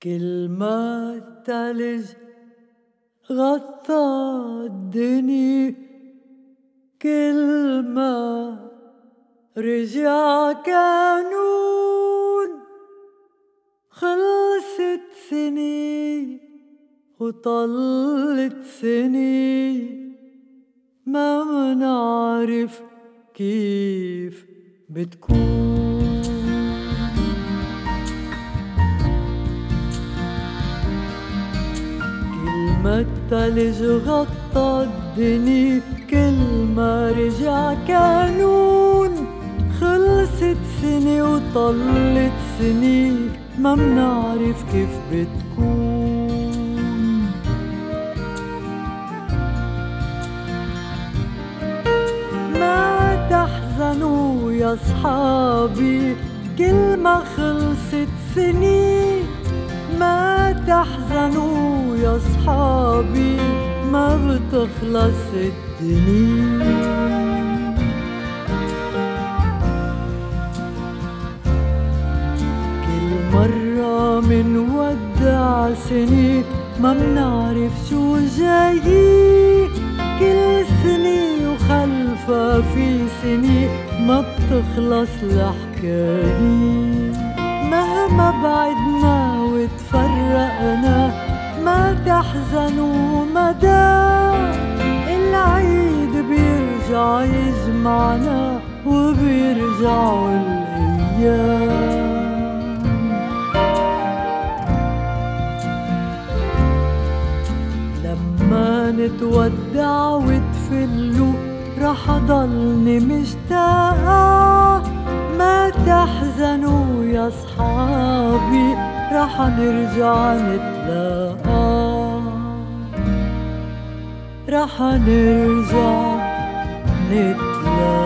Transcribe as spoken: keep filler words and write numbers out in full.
كل ما التلج غطى الدنيا، كل ما رجع كانون. خلصت سني وطلت سني، ما منعرف كيف بتكون. كل ما التلج غطى الدنيا، كل ما رجع كانون. خلصت سني وطلت سني، ما منعرف كيف بتكون. ما تحزنوا يا صحابي، كل ما خلصت سني. ما تحزنوا يا صحابي، ما بتخلص الدنيا. مرة من ودع سني، ما منعرف شو جاي. كل سنة وخلفها في سنة، ما بتخلص الحكاية. مهما بعدنا وتفرقنا، ما تحزنوا مدى. العيد بيرجع يجمعنا، وبيرجعوا الأيام. لما نتودع وتفلوا، رح ضلني مشتاقة. ما تحزنوا يا صحابي، رح نرجع نتلاقى. رح نرجع نتلاقى.